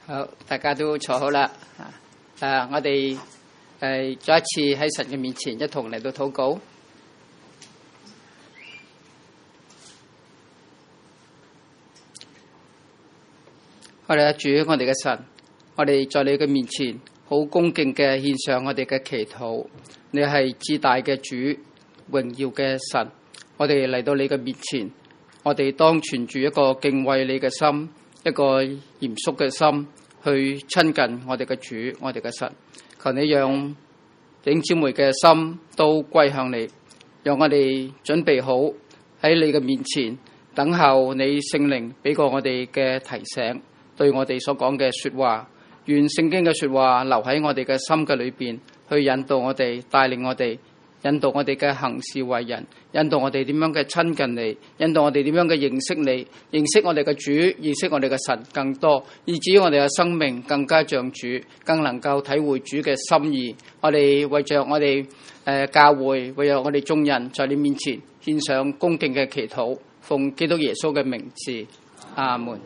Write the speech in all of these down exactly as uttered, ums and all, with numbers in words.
好，大家都坐好啦。啊，我哋誒再一次喺神嘅面前一同嚟到禱告。我哋嘅主，我哋嘅神，我哋在你嘅面前好恭敬嘅獻上我哋嘅祈禱。你係至大嘅主，榮耀嘅神。我哋嚟到你嘅面前，我哋當存住一個敬畏你嘅心，一個嚴肅嘅心去親近我哋嘅主，我哋嘅神。求你讓弟兄姊妹嘅心都歸向你，讓我哋準備好喺你嘅面前等候你聖靈俾過我哋嘅提醒，對我哋所講嘅說話，願聖經嘅說話留喺我哋嘅心嘅裏邊，去引導我哋，帶領我哋，引導我哋嘅行事為人，引導我哋點樣嘅親近你，引導我哋點樣嘅認識你，認識我哋嘅主，認識我哋嘅神更多，以至於我哋嘅生命更加像主，更能夠體會主嘅心意。我哋為着我哋誒、呃、教會，為着我哋眾人在你面前獻上恭敬嘅祈禱，奉基督耶穌嘅名字，阿門。誒、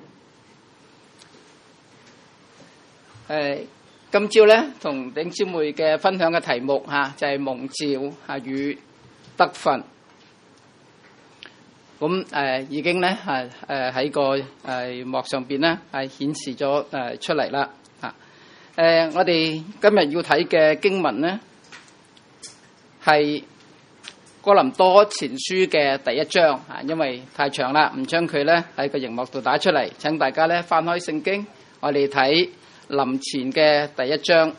呃。今朝咧，同弟兄姊妹嘅分享嘅題目嚇、啊、就係、是、蒙召嚇與得分。咁誒、呃、已經咧係誒喺個誒、呃、幕上邊咧係顯示咗誒、呃、出嚟啦嚇。誒、呃、我哋今日要睇嘅經文咧係哥林多前書嘅第一章嚇、啊，因為太長啦，唔將佢咧喺個熒幕度打出嚟。請大家咧翻開聖經，我哋睇林前嘅第一章，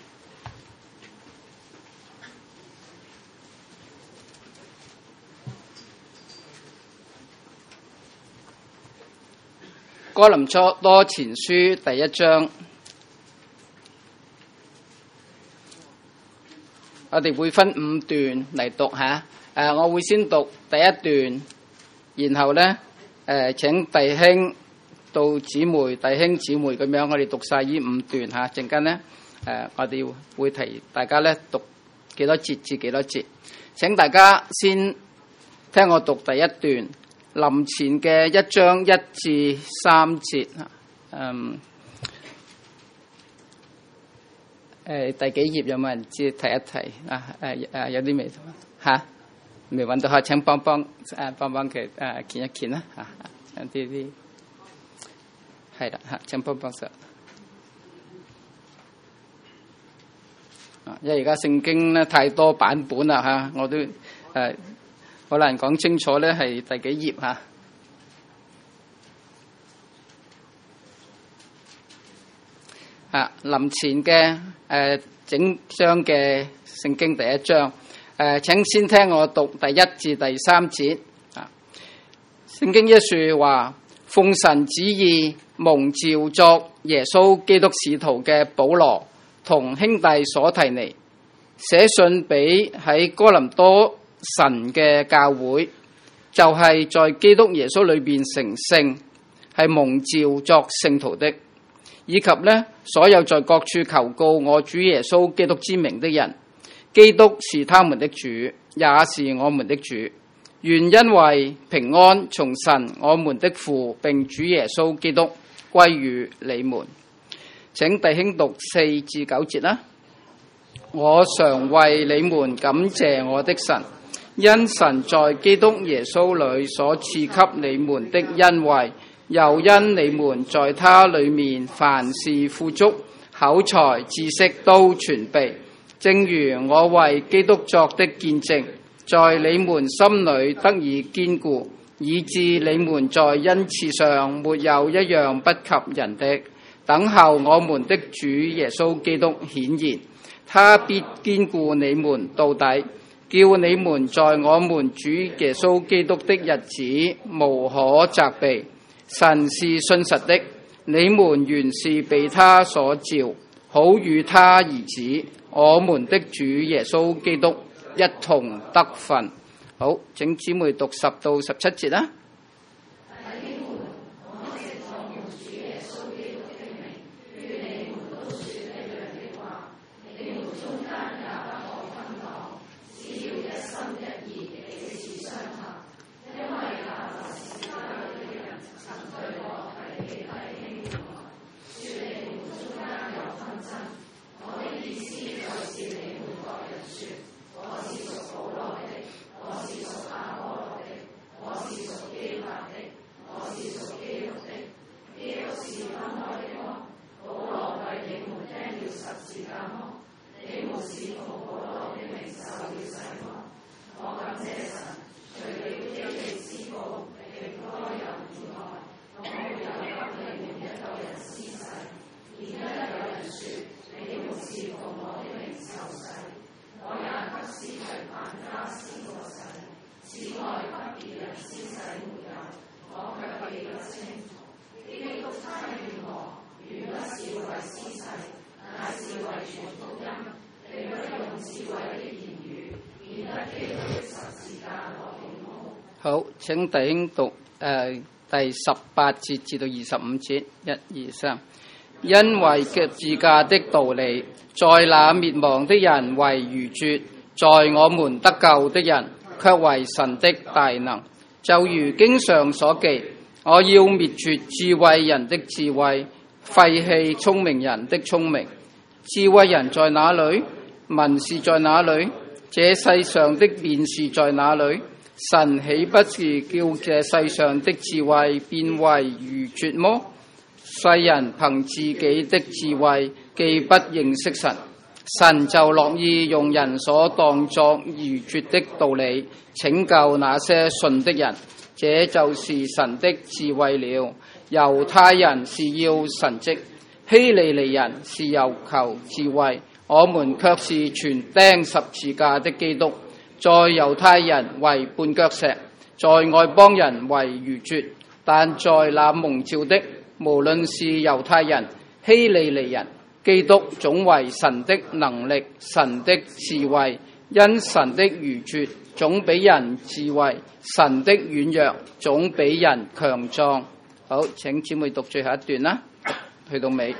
哥林多前書第一章，我哋會分五段嚟讀吓。誒，我會先讀第一段，然後咧誒請弟兄到姊妹、弟兄姊妹咁樣，我哋讀晒呢五段嚇。陣間咧，誒，我哋會提大家咧讀幾多節至幾多節。請大家先聽我讀第一段，林前嘅一章一至三節嚇。嗯，誒第幾頁有冇人知？提一提啊？誒誒有啲未嚇未揾到嚇？請幫幫誒幫幫佢誒見一見啦嚇。有啲啲。係啦嚇，請幫幫手。啊，因為而家聖經咧太多版本啦嚇，我都誒好難講清楚咧係第幾頁嚇。啊，林前嘅誒整章嘅聖經第一章，誒請先聽我讀第一至第三節。啊，聖經一説話，奉神旨意蒙召作耶穌基督使徒嘅保羅同兄弟所提尼，寫信俾喺哥林多神嘅教會，就係、是、在基督耶穌裏邊成聖，係蒙召作聖徒的，以及呢所有在各處求告我主耶穌基督之名的人。基督是他們的主，也是我們的主。願因為平安從神我們的父並主耶穌基督歸於你們。請弟兄讀四至九節啦。我常為你們感謝我的神，因神在基督耶穌裏所賜給你們的恩惠，又因你們在他裏面凡事富足，口才知識都全備，正如我為基督作的見證，在你們心裏得以堅固，以致你們在恩賜上沒有一樣不及人的。等候我們的主耶穌基督顯現，他必堅固你們到底，叫你們在我們主耶穌基督的日子無可責備。神是信實的，你們原是被他所召，好與他兒子我們的主耶穌基督一同得分。好，請姊妹讀十到十七節啦。 請弟兄讀誒、呃、第十八節至到二十五節，一二三。因為嘅自駕的道理，在那滅亡的人為愚拙，在我們得救的人卻為神的大能。就如經上所記，我要滅絕智慧人的智慧，廢棄聰明人的聰明。智慧人在哪裏？文士在哪裏？這世上的辯士在哪裏？神豈不是叫這世上的智慧變為愚拙麼？世人憑自己的智慧，既不認識神，神就樂意用人所當作愚拙的道理拯救那些信的人。這就是神的智慧了。猶太人是要神蹟，希利尼人是有求智慧，我們卻是傳釘十字架的基督。在猶太人為絆腳石，在外邦人為愚拙，但在那蒙召的，無論是猶太人、希利尼人，基督總為神的能力、神的智慧。因神的愚拙總比人智慧，神的軟弱總比人強壯。好，請姊妹讀最後一段啦，去到尾。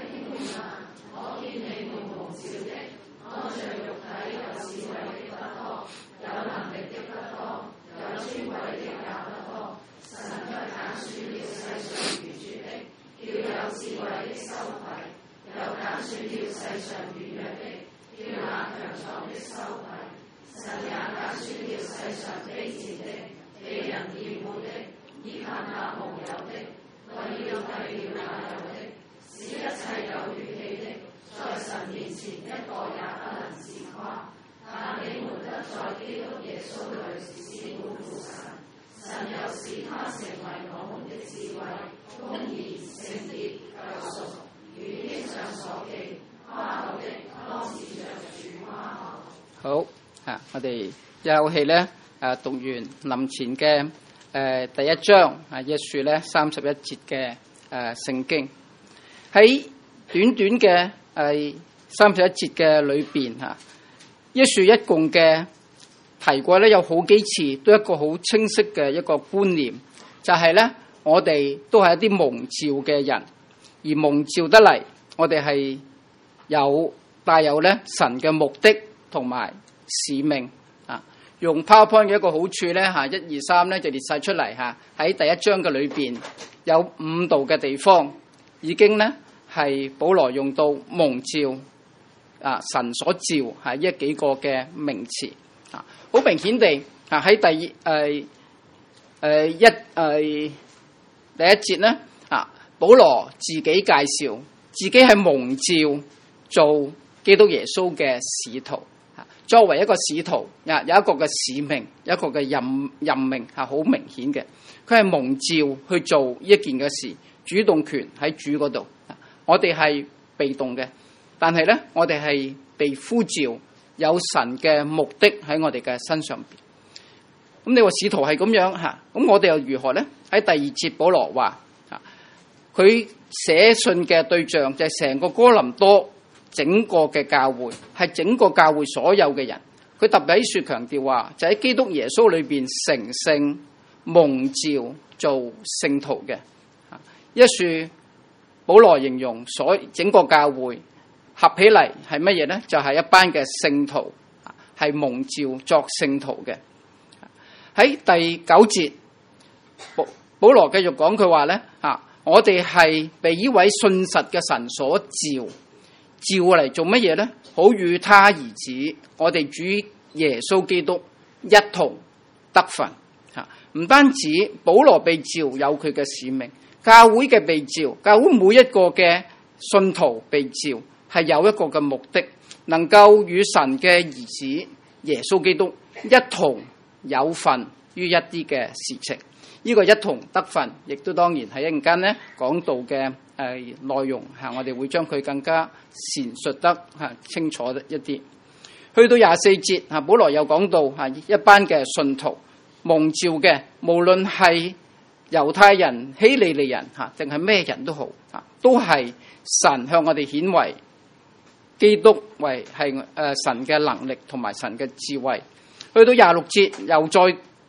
好啊！我哋一口氣咧，誒讀完林前嘅誒、呃、第一章啊，一書咧三十一節嘅誒聖經，喺短短嘅誒三十一節嘅裏邊嚇，一書一共嘅提過咧有好幾次，都一個好清晰嘅一個觀念，就係、是、咧我哋都係一啲蒙召嘅人，而蒙召得嚟，我哋係有帶有咧神嘅目的同埋使命啊。用 PowerPoint 嘅一個好處咧嚇，一二三咧就列晒出嚟嚇。喺第一章嘅裏邊有五度嘅地方，已經咧係保羅用到蒙召啊，神所召係呢幾個嘅名詞啊。好明顯地啊，喺第誒誒一誒、呃、第一節咧啊，保羅自己介紹自己係蒙召做基督耶穌嘅使徒。作為一個使徒，啊有一個嘅使命，有一個嘅任任命係好明顯嘅。佢係蒙召去做一件嘅事，主動權喺主嗰度。我哋係被動嘅，但係咧我哋係被呼召，有神嘅目的喺我哋嘅身上邊。咁你話使徒係咁樣吓，咁我哋又如何咧？喺第二節保羅話，佢寫信嘅對象就係成個哥林多。整個嘅教會係整個教會所有嘅人，佢特別喺説強調話，就喺基督耶穌裏邊成聖蒙召做聖徒嘅。一説保羅形容所整個教會合起嚟係乜嘢咧？就係、是、一班嘅聖徒，係蒙召作聖徒嘅。喺第九節，保保羅繼續講佢話咧嚇，我哋係被呢位信實嘅神所召。召嚟做乜嘢呢？好與他兒子，我哋主耶穌基督一同得份。吓，唔單止保羅被召有佢嘅使命，教會嘅被召，教會每一個嘅信徒被召係有一個嘅目的，能夠與神嘅兒子耶穌基督一同有份於一啲嘅事情。呢、這個一同得份，亦都當然係一陣間咧講到嘅誒內容嚇，我哋會將佢更加闡述得嚇清楚一啲。去到廿四節嚇，保羅又講到嚇一班嘅信徒蒙召嘅，無論係猶太人、希利尼人嚇，定係咩人都好嚇，都係神向我哋顯為基督為係誒神嘅能力同埋神嘅智慧。去到廿六節又再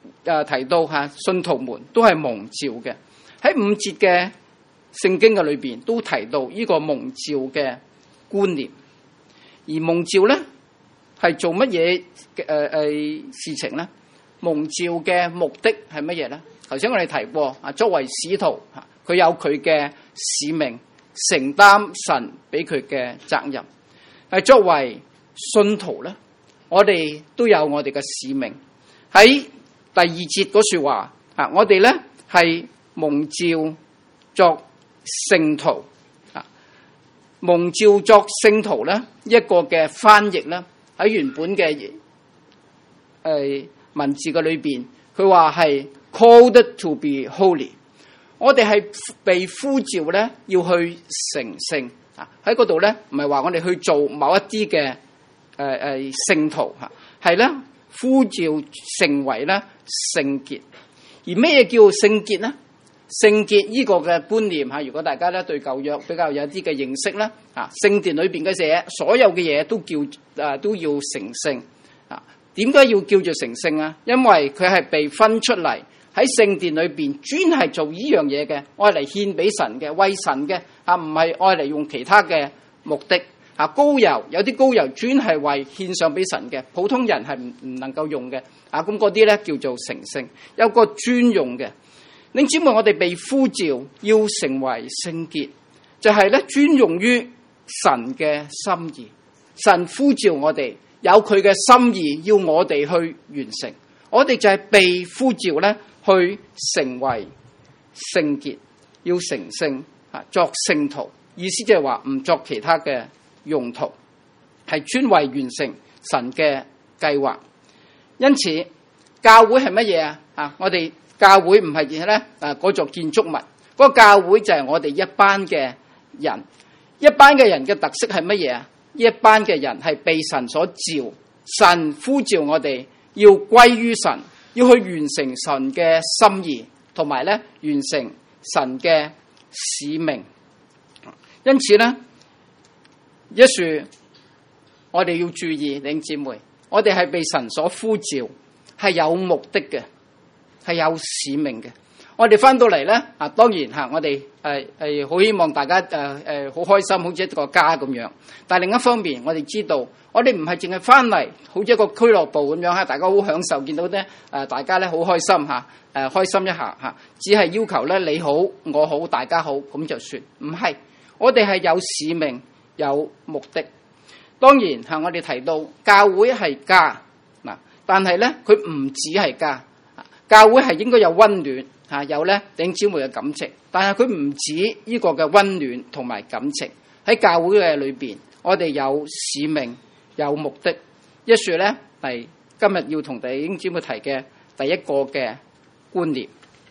誒提到嚇信徒們都係蒙召嘅。喺五節嘅聖經嘅裏邊都提到呢個蒙召嘅觀念。而蒙召咧係做乜嘢誒誒事情咧？蒙召嘅目的係乜嘢咧？頭先我哋提過啊，作為使徒嚇，佢有佢嘅使命，承擔神俾佢嘅責任。係作為信徒咧，我哋都有我哋嘅使命。喺第二節嗰說話啊，我哋咧係蒙召作聖徒啊，蒙召作聖徒咧一個嘅翻譯咧喺原本嘅誒、呃、文字嘅裏邊，佢話係 called to be holy。我哋係被呼召咧要去成聖啊，喺嗰度咧唔係話我哋去做某一啲嘅誒誒聖徒吓，係咧呼召成為咧聖潔。而咩叫聖潔咧？聖潔呢個嘅觀念吓，如果大家咧對舊約比較有啲嘅認識咧，啊聖殿裏邊嘅嘢，所有嘅嘢都叫誒都要成聖啊。點解要叫做成聖啊？因為佢係被分出嚟喺聖殿裏邊，專係做呢樣嘢嘅，愛嚟獻俾神嘅，為神嘅啊，唔係愛嚟用其他嘅目的啊。膏油有啲膏油專係為獻上俾神嘅，普通人係唔唔能夠用嘅啊。咁嗰啲咧叫做成聖，有個專用嘅。你知唔知我哋被呼召要成為聖潔，就係咧專用於神嘅心意。神呼召我哋有佢嘅心意，要我哋去完成。我哋就係被呼召咧去成為聖潔，要成聖啊，作聖徒。意思就係話唔作其他嘅用途，係專為完成神嘅計劃。因此，教會係乜嘢啊？啊，我哋。教會唔係咧啊，嗰座建築物，嗰、那個教會就係我哋一班嘅人，一班嘅人嘅特色係乜嘢啊？一班嘅人係被神所召，神呼召我哋要歸於神，要去完成神嘅心意，同埋咧完成神嘅使命。因此咧，一說我哋要注意，弟兄姊妹，我哋係被神所呼召，係有目的嘅。係有使命嘅。我哋翻到嚟咧啊，當然嚇，我哋誒誒好希望大家誒誒好開心，好似一個家咁樣。但係另一方面，我哋知道，我哋唔係淨係翻嚟，好似一個俱樂部咁樣嚇，大家好享受，見到咧誒，大家咧好開心嚇，誒開心一下嚇，只係要求咧你好我好大家好咁就算。唔係，我哋係有使命有目的。當然嚇，我哋提到教會係家嗱，但係咧佢唔止係家。教會係應該有溫暖嚇，有咧弟兄姊妹嘅感情，但係佢唔止呢個嘅溫暖同埋感情。喺教會嘅裏邊，我哋有使命有目的。一説咧係今日要同弟兄姊妹提嘅第一個嘅觀念。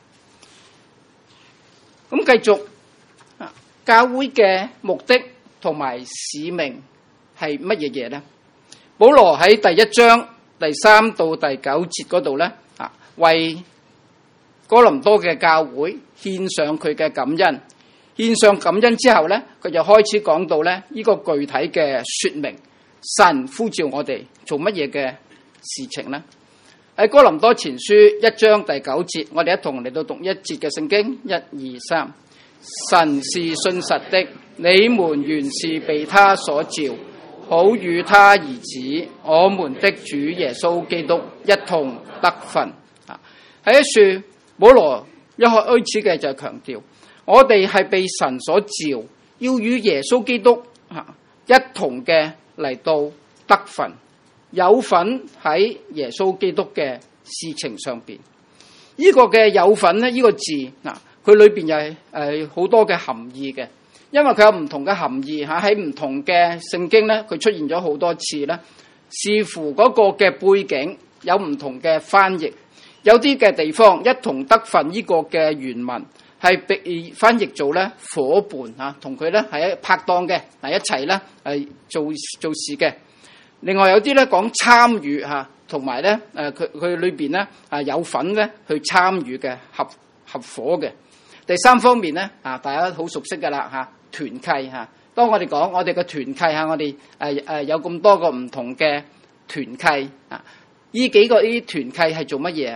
咁繼續啊，教會嘅目的同埋使命係乜嘢嘢咧？保羅喺第一章第三到第九節嗰度咧。為哥林多嘅教會獻上佢嘅感恩，獻上感恩之後咧，佢就開始講到咧呢個具體嘅說明，神呼召我哋做乜嘢嘅事情咧？喺哥林多前書一章第九節，我哋一同嚟到讀一節嘅聖經，一二三，神是信實的，你們原是被他所召，好與他兒子我們的主耶穌基督一同得分。喺一處，保羅一開始嘅就係強調，我哋係被神所召，要與耶穌基督一同嘅嚟到得分，有份喺耶穌基督嘅事情上邊。呢、這個嘅有份咧，呢、這個字嗱，佢裏邊又係誒好多嘅含義嘅，因為佢有唔同嘅含義嚇，喺唔同嘅聖經咧，佢出現咗好多次啦。視乎嗰個嘅背景，有唔同嘅翻譯。有啲嘅地方一同得分呢個嘅原文係被翻譯做咧夥伴嚇，同佢咧係拍檔嘅嗱，一齊咧係做做事嘅。另外有啲咧講參與嚇，同埋咧誒佢佢裏邊咧啊有份咧去參與嘅合合夥嘅。第三方面咧啊，大家好熟悉㗎啦嚇，團契嚇。當我哋講我哋嘅團契嚇，我哋誒誒有咁多個唔同嘅團契啊，呢幾個呢啲團契係做乜嘢啊？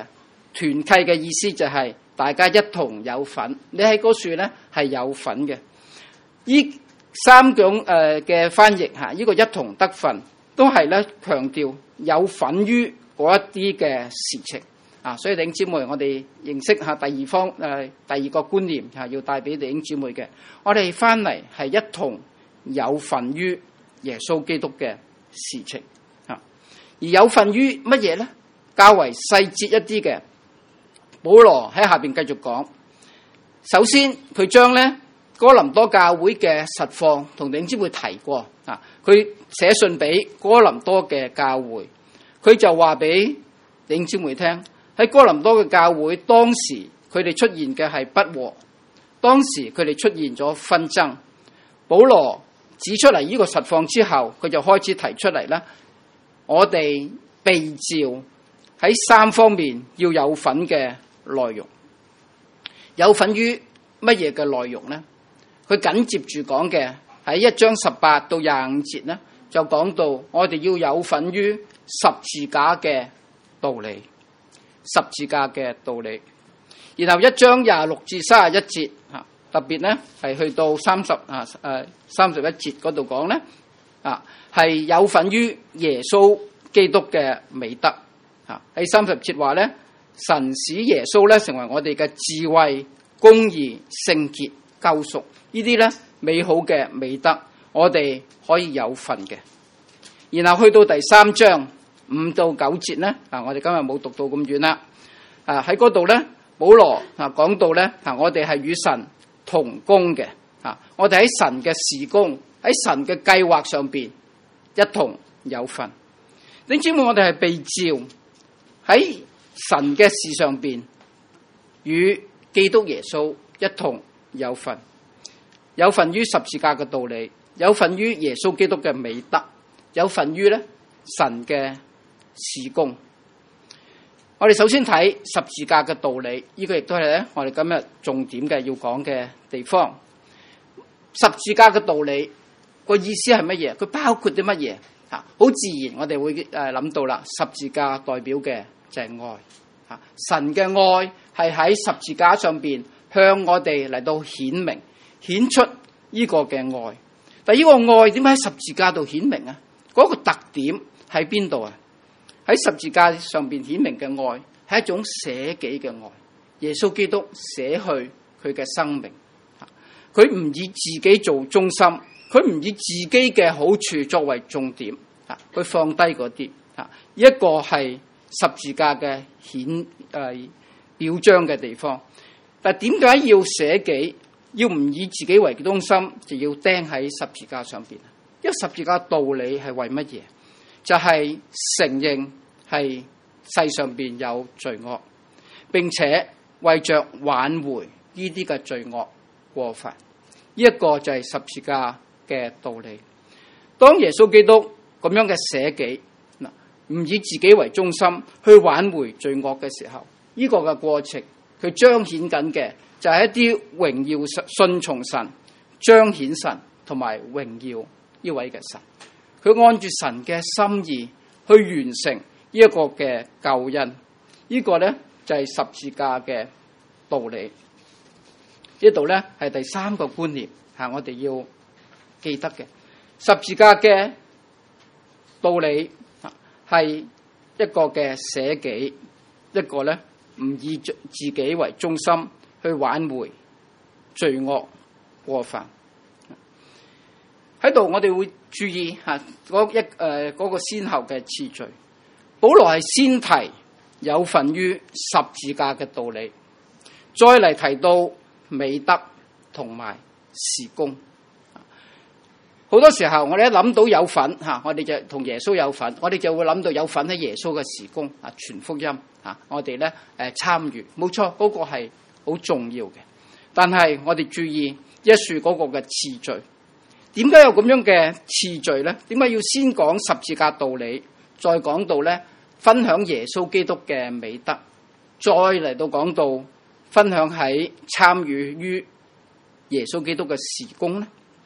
團契嘅意思就係大家一同有份。你喺嗰處咧係有份嘅。呢三種誒嘅翻譯嚇，呢個一同得份都係咧強調有份於嗰一啲嘅事情啊。所以弟兄姊妹，我哋認識下第二方誒第二個觀念嚇，要帶俾弟兄姊妹嘅，我哋翻嚟係一同有份於耶穌基督嘅事情啊。而有份於乜嘢咧？較為細節一啲嘅，保羅喺下邊繼續講。首先佢將咧哥林多教會嘅實況同弟兄姊妹提過啊，佢寫信俾哥林多嘅教會，佢就話俾弟兄姊妹聽，喺哥林多嘅教會當時佢哋出現嘅係不和，當時佢哋出現咗紛爭。保羅指出嚟呢個實況之後，佢就開始提出嚟啦，我哋被召喺三方面要有份嘅內容。有份於乜嘢嘅內容呢？佢緊接住講嘅喺一章十八到廿五節呢，就講到我哋要有份於十字架嘅道理，十字架嘅道理。然後一章廿六至三十一節嚇，特別呢係去到三十啊誒三十一節嗰度講呢，啊係有份於耶穌基督嘅美德嚇。喺三十節話呢，神使耶穌咧成為我哋嘅智慧、公義、聖潔、救贖，呢啲咧美好嘅美德，我哋可以有份嘅。然後去到第三章五到九節咧，啊，我哋今日冇讀到咁遠啦。啊，喺嗰度咧，保羅啊講到咧，啊，我哋係與神同工嘅，啊，我哋喺神嘅事工，喺神嘅計劃上邊一同有份。弟兄姊妹，我哋係被召喺神嘅事上邊與基督耶穌一同有份，有份於十字架嘅道理，有份於耶穌基督嘅美德，有份於咧神嘅事工。我哋首先睇十字架嘅道理，呢個亦都係咧我哋今日重點嘅要講嘅地方。十字架嘅道理個意思係乜嘢？佢包括啲乜嘢？吓，好自然我哋會誒諗到啦。十字架代表嘅就係愛，吓，神嘅愛係喺十字架上邊向我哋嚟到顯明，顯出呢個嘅愛。但係呢個愛點解喺十字架度顯明啊？嗰個特點喺邊度啊？喺十字架上邊顯明嘅愛係一種捨己嘅愛。耶穌基督捨去佢嘅生命，佢唔以自己做中心，佢唔以自己嘅好處作為重點，佢放低嗰啲。一個係十字架嘅顯誒表彰嘅地方。但係點解要捨己，要唔以自己為中心，就要釘喺十字架上邊？因為十字架道理係為乜嘢？就係、是、承認係世上邊有罪惡，並且為着挽回呢啲嘅罪惡過犯。呢、這、一個就係十字架嘅道理。當耶穌基督咁樣嘅捨己，嗱，唔以自己為中心去挽回罪惡嘅時候，呢、這個嘅過程，佢彰顯緊嘅就係一啲榮耀順從神、彰顯神同埋榮耀呢位嘅神。佢按住神嘅心意去完成呢一個嘅救恩，呢、這個咧就係十字架嘅道理。呢度咧係第三個觀念，係我哋要記得嘅。十字架嘅道理係一個嘅捨己，一個咧唔以自己為中心去挽回罪惡過犯。喺度我哋會注意吓嗰一誒、呃嗰個先後嘅次序。保羅係先提有份於十字架嘅道理，再嚟提到美德同埋事工。好多時候我哋一諗到有份吓，我哋就同耶穌有份，我哋就會諗到有份喺耶穌嘅事工啊，傳福音啊，我哋咧誒參與，冇錯，嗰個係好重要嘅。但係我哋注意一樹嗰個嘅次序。點解有咁樣嘅次序咧？點解要先講十字架道理，再講到咧分享耶穌基督嘅美德，再嚟到講到分享喺參與於耶穌基督嘅事工咧？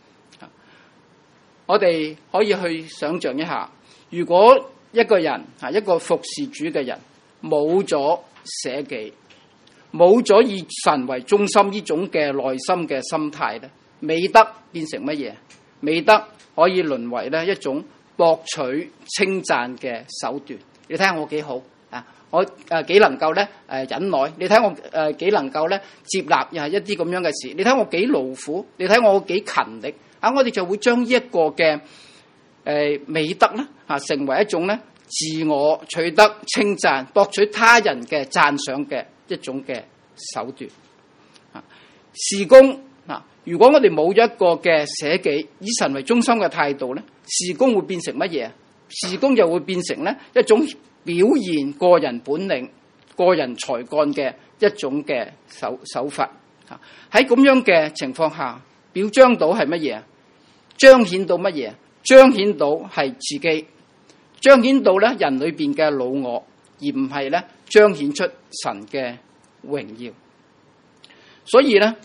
我哋可以去想象一下，如果一個人啊，一個服侍主嘅人， 冇咗捨己，冇咗以神為中心呢種嘅內心嘅心態咧，美德變成乜嘢？美德可以淪為咧一種博取稱讚嘅手段。你睇下我幾好啊！我誒幾能夠咧誒忍耐？你睇我誒幾能夠咧接納又係一啲咁樣嘅事？你睇我幾勞苦？你睇我幾勤力啊！我哋就會將呢一個嘅誒美德咧啊，成為一種咧自我取得稱讚、博取他人嘅讚賞嘅一種嘅手段啊。事工啊，如果我哋冇一個嘅捨己、以神為中心嘅態度咧，事工會變成乜嘢？事工就會變成咧一種表現個人本領、個人才幹嘅一種嘅手手法。喺咁樣嘅情況下，表彰到係乜嘢？彰顯到乜嘢？彰顯到係自己，彰顯到咧人裏邊嘅老我，而唔係咧彰顯出神嘅榮耀。所以咧，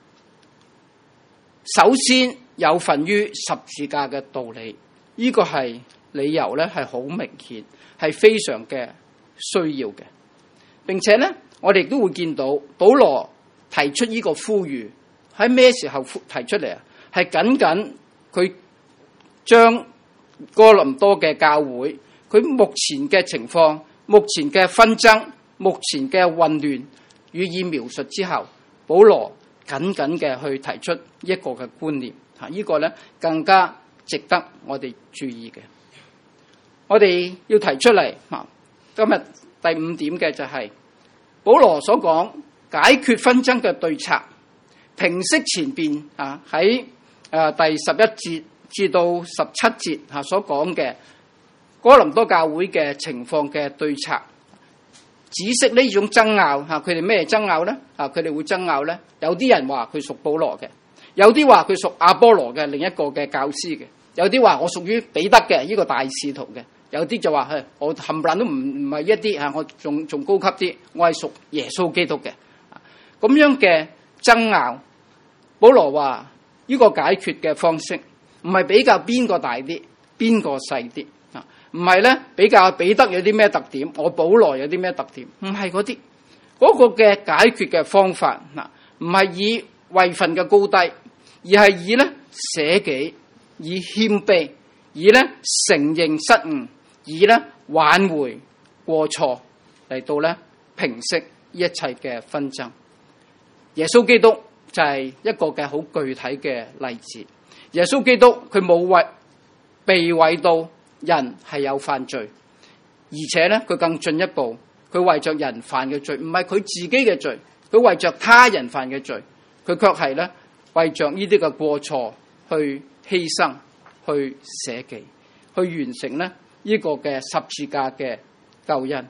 首先有份於十字架嘅道理，呢個係理由咧係好明顯，係非常嘅需要嘅。並且咧，我哋都會見到保羅提出呢個呼籲喺咩時候提出嚟啊？係僅僅佢將哥林多嘅教會佢目前嘅情況、目前嘅紛爭、目前嘅混亂予以描述之後，保羅緊緊嘅去提出一個嘅觀念，嚇、這、呢個咧更加值得我哋注意嘅。我哋要提出嚟，嚇今日第五點嘅就係、是、保羅所講解決紛爭嘅對策，平息前邊啊喺誒第十一節至到十七節嚇所講嘅哥林多教會嘅情況嘅對策，止息呢種爭拗嚇。佢哋咩爭拗咧？啊，佢哋會爭拗咧。有啲人話佢屬保羅嘅，有啲話佢屬阿波羅嘅另一個嘅教師嘅，有啲話我屬於彼得嘅呢個大使徒嘅，有啲就話係我冚唪唥都唔唔係一啲嚇，我仲仲高級啲，我係屬耶穌基督嘅。咁樣嘅爭拗，保羅話呢個解決嘅方式唔係比較邊個大啲，邊個細啲啊？唔係咧比較彼得有啲咩特點，我保羅有啲咩特點，唔係嗰啲。嗰個嘅解決嘅方法嗱，唔係以位份嘅高低，而係以咧捨己，以謙卑，以咧承認失誤，以咧挽回過錯嚟到咧平息一切嘅紛爭。耶穌基督就係一個嘅好具體嘅例子。耶穌基督佢冇為被毀到人係有犯罪，而且咧佢更進一步，佢為着人犯嘅罪，唔係佢自己嘅罪，佢為着他人犯嘅罪，佢卻係咧為着呢啲嘅過錯去犧牲、去捨己、去完成咧呢個嘅十字架嘅救恩。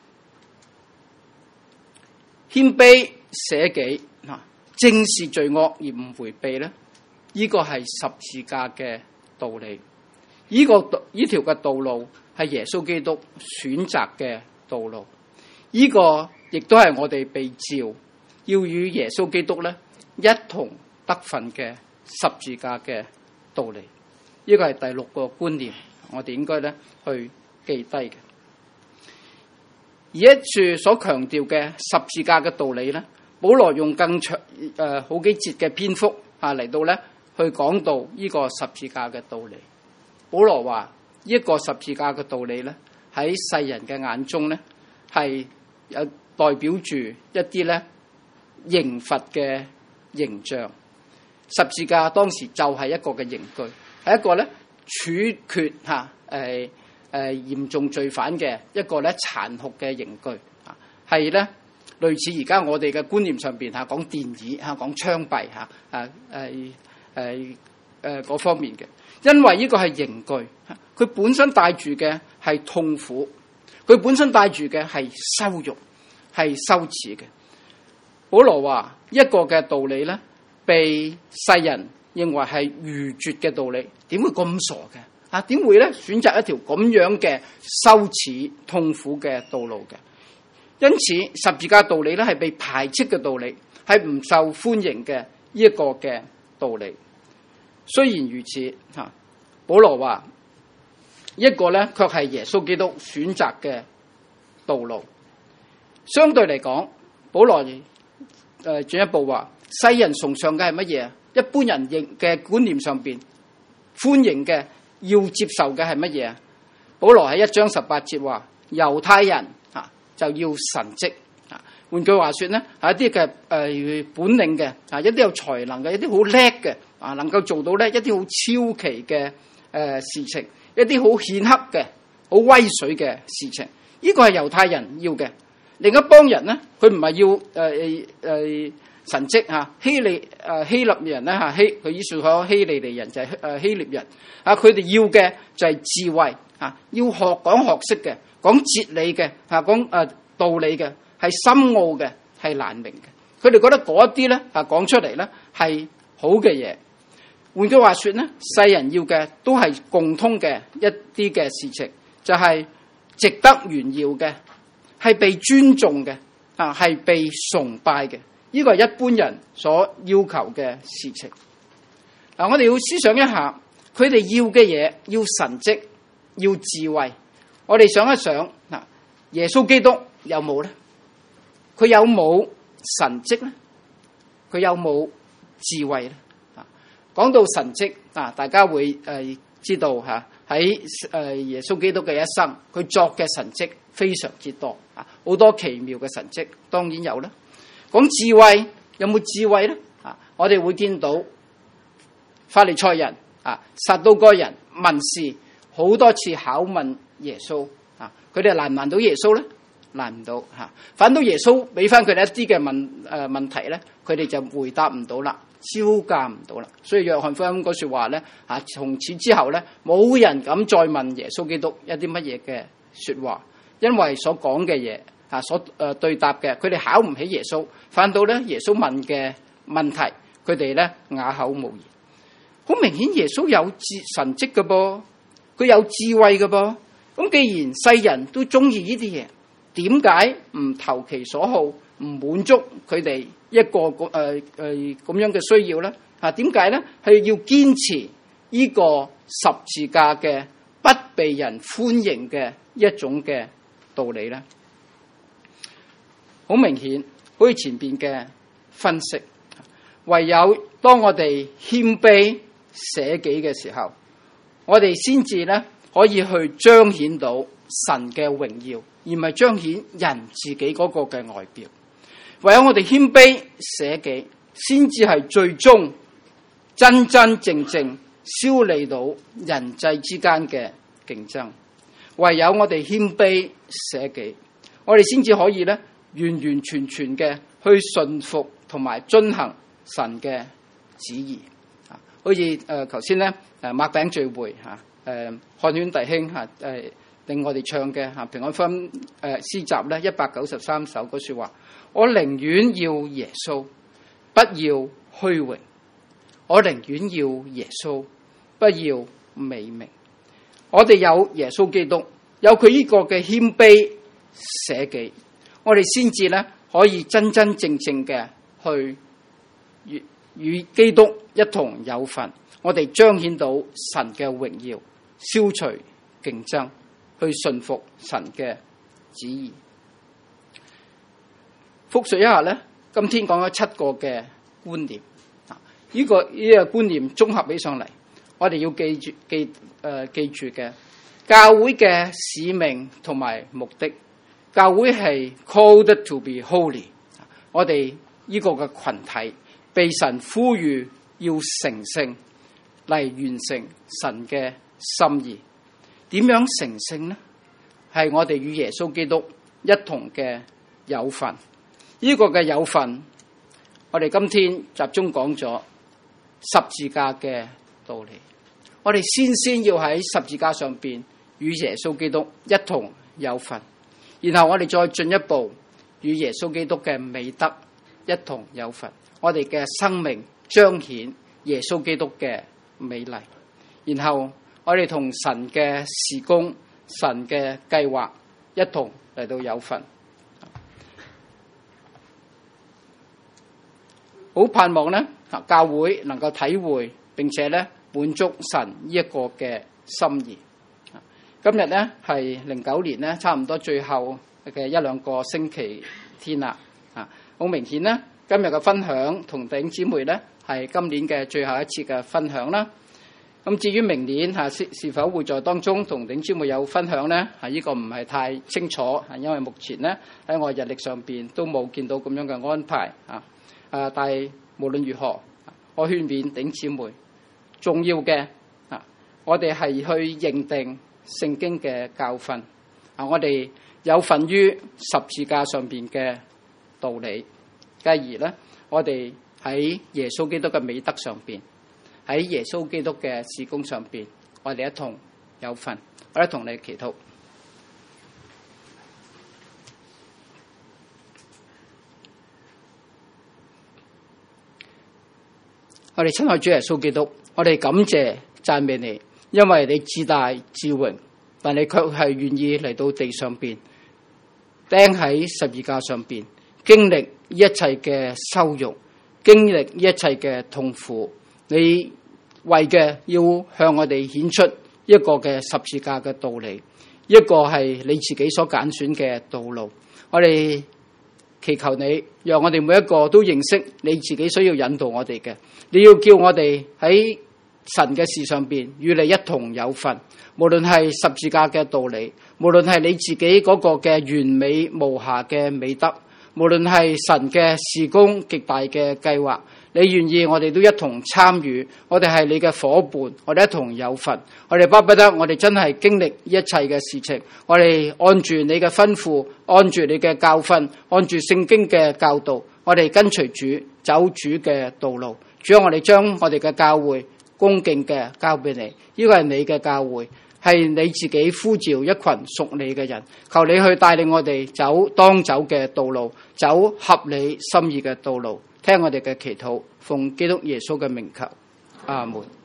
謙卑捨己，正視罪惡而唔迴避咧，呢個係十字架嘅道理。呢個呢條嘅道路係耶穌基督選擇嘅道路。呢個亦都係我哋被召要與耶穌基督咧一同得份嘅十字架嘅道理。呢個係第六個觀念，我哋應該咧去記低嘅。而一處所強調嘅十字架嘅道理咧，保羅用更長誒、呃、好幾節嘅篇幅啊嚟到咧去講到呢個十字架嘅道理。保羅話呢一個十字架嘅道理咧喺世人嘅眼中咧係有代表住一啲咧刑罰嘅形象。十字架當時就係一個嘅刑具，係一個咧處決吓誒誒嚴重罪犯嘅一個咧殘酷嘅刑具啊，係咧類似而家我哋嘅觀念上邊吓講電椅吓講槍斃吓啊誒誒誒嗰方面嘅。因為呢個係刑具，佢本身帶住嘅係痛苦，佢本身帶住嘅係羞辱，係羞恥嘅。保羅話一個嘅道理咧，被世人認為係愚拙嘅道理，點會咁傻嘅？啊，點會咧選擇一條咁樣嘅羞恥痛苦嘅道路嘅？因此十字架道理咧係被排斥嘅道理，係唔受歡迎嘅呢一個嘅道理。雖然如此，吓保羅話一個咧，卻係耶穌基督選擇嘅道路。 相對嚟講，保羅誒進一步話，世人崇尚嘅係乜嘢？一般人認嘅觀念上邊歡迎嘅、要接受嘅係乜嘢？保羅喺一章十八節話，猶太人啊就要神蹟啊。換句話說咧，係一啲嘅誒本領嘅啊，一啲有才能嘅，一啲好叻嘅啊，能夠做到咧一啲好超奇嘅誒事情，一啲好顯赫嘅、好威水嘅事情。呢個係猶太人要嘅。另一幫人咧，佢唔係要誒誒、呃呃、神蹟嚇，希利誒、呃、希臘人咧嚇，希佢以前講希利尼人就係、是、誒、呃、希臘人啊，佢哋要嘅就係智慧嚇，要學講學識嘅，講哲理嘅嚇，講誒道理嘅，係深奧嘅，係難明嘅。佢哋覺得嗰一啲咧啊講出嚟咧係好嘅嘢。換句話說咧，世人要嘅都係共通嘅一啲嘅事情，就係、是、值得炫耀嘅。係被尊重嘅，啊，係被崇拜嘅，呢個係一般人所要求嘅事情。嗱、啊，我哋要思想一下，佢哋要嘅嘢，要神蹟，要智慧。我哋想一想，嗱，耶穌基督有冇咧？佢有冇神蹟咧？佢有冇智慧咧？啊，講到神蹟，啊，大家會誒、呃、知道吓喺誒耶穌基督嘅一生，佢作嘅神蹟非常之多。好多奇妙嘅神蹟，當然有啦。講智慧，有冇智慧咧？啊，我哋會見到法利賽人啊、撒都該人、文士好多次考問耶穌啊，佢哋難唔難到耶穌咧？難唔到嚇。反倒耶穌俾翻佢哋一啲嘅問誒、呃、問題咧，佢哋就回答唔到啦，招架唔到啦。所以約翰福音嗰説話咧啊，從此之後咧，冇人敢再問耶穌基督一啲乜嘢嘅説話，因為所講嘅嘢。啊！所誒對答嘅，佢哋考唔起耶穌，反倒咧耶穌問嘅問題，佢哋咧啞口無言。好明顯，耶穌有智神蹟嘅噃，佢有智慧嘅噃。咁既然世人都中意呢啲嘢，點解唔投其所好，唔滿足佢哋一個誒誒咁樣嘅需要咧？啊，點解咧係要堅持呢個十字架嘅不被人歡迎嘅一種嘅道理咧？好明顯，好似前邊嘅分析，唯有當我哋謙卑捨己嘅時候，我哋先至咧可以去彰顯到神嘅榮耀，而唔係彰顯人自己嗰個嘅外表。唯有我哋謙卑捨己，先至係最終真真正正消弭到人際之間嘅競爭。唯有我哋謙卑捨己，我哋先至可以咧。完完全全嘅去順服同埋遵行神嘅旨意，啊，好似誒頭先咧誒擘餅聚會嚇，誒漢犬弟兄嚇誒令我哋唱嘅嚇平安福音誒詩集咧一百九十三首嗰説話，我寧願要耶穌，不要虛榮；我寧願要耶穌，不要美名。我哋有耶穌基督，有佢呢個嘅謙卑捨己。我哋先至咧可以真真正正嘅去與與基督一同有份，我哋彰顯到神嘅榮耀，消除競爭，去順服神嘅旨意。複述一下咧，今天講咗七個嘅觀念，啊，呢個呢個觀念綜合起上嚟，我哋要記住記誒、呃、記住嘅教會嘅使命同埋目的。教會係 called to be holy， 我哋呢個嘅群體被神呼籲要成聖嚟完成神嘅心意。點樣成聖呢？係我哋與耶穌基督一同嘅有份。呢個嘅有份，我哋今天集中講咗十字架嘅道理。我哋先先要喺十字架上邊與耶穌基督一同有份。然後我哋再進一步與耶穌基督嘅美德一同有份，我哋嘅生命彰顯耶穌基督嘅美麗。然後我哋同神嘅事工、神嘅計劃一同嚟到有份。好盼望呢教會能夠體會並且咧滿足神呢一個嘅心意。今日咧係零九年咧，差唔多最後嘅一兩個星期天啦。啊，好明顯啦，今日嘅分享同弟兄姊妹咧係今年嘅最後一次嘅分享啦。咁至於明年嚇是是否會在當中同弟兄姊妹有分享咧？係呢個唔係太清楚，係因為目前咧喺我日曆上邊都冇見到咁樣嘅安排啊。啊，但係無論如何，我勸勉弟兄姊妹，重要嘅啊，我哋係去認定聖經嘅教訓啊，我哋有份於十字架上邊嘅道理，繼而咧，我哋喺耶穌基督嘅美德上邊，喺耶穌基督嘅事工上邊，我哋一同有份，我哋一同嚟祈禱。我哋親愛主耶穌基督，我哋感謝讚美你，因為你至大至榮，但你卻係願意嚟到地上邊釘喺十字架上邊，經歷一切嘅羞辱，經歷一切嘅痛苦。你為嘅要向我哋顯出一個嘅十字架嘅道理，一個係你自己所揀選嘅道路。我哋祈求你，讓我哋每一個都認識你自己需要引導我哋嘅。你要叫我哋喺神嘅事上邊與你一同有份，無論係十字架嘅道理，無論係你自己嗰個嘅完美無瑕嘅美德，無論係神嘅事工極大嘅計劃，你願意我哋都一同參與，我哋係你嘅夥伴，我哋一同有份。我哋巴不得我哋真係經歷一切嘅事情，我哋按住你嘅吩咐，按住你嘅教訓，按住聖經嘅教導，我哋跟隨主走主嘅道路。主啊，我哋將我哋嘅教會恭敬嘅交俾你，呢個係你嘅教會，係你自己呼召一群屬你嘅人，求你去帶領我哋走當走嘅道路，走合你心意嘅道路。聽我哋嘅祈禱，奉基督耶穌嘅名求，阿門。